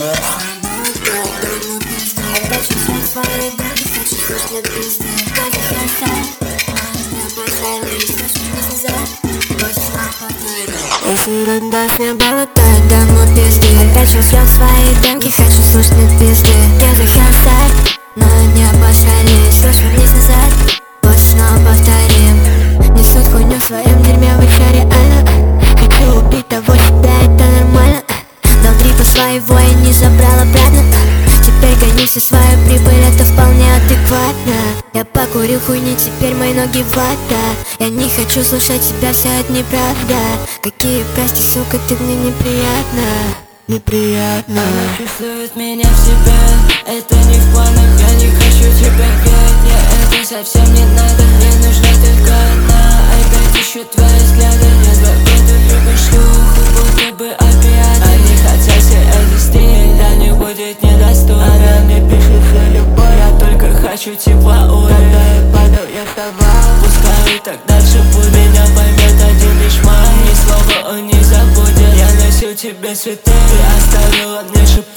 Отдачу все свои деньги, хочу слушать пизды. Даже херсай, я пожалуй, слушай назад. Если ерунда с неба летает, даму пизды. Отдачу все свои деньги, хочу слушать пизды. Я за херсай, но не обосрались, слушай вниз назад. Вот снова повторим. Несут хуйню в своем дерьме, вы чё реально? Хочу убить того себя, это нормально. Дал 3 по своего и не забрал обратно. Теперь гони всю свою прибыль, это вполне адекватно. Я покурил хуйни, теперь мои ноги вата. Я не хочу слушать тебя, вся это неправда. Какие прости, сука, ты мне неприятно. Неприятно. Она чувствует меня в себе. Это не в планах, я не хочу тебя петь. Мне это совсем не надо, мне нужна только одна. Опять ищу твои взгляды, я забуду любую шлюху, будто бы опиат. Они хотят все это стиль, да не будет недоступен. Она мне пишет за любовь, я только хочу тепла. Когда я падал, я вставал. Пускай так дальше будет, меня поймет один лишь май. Ни слова он не забудет. Я носил тебе цветы, ты оставила мне шип.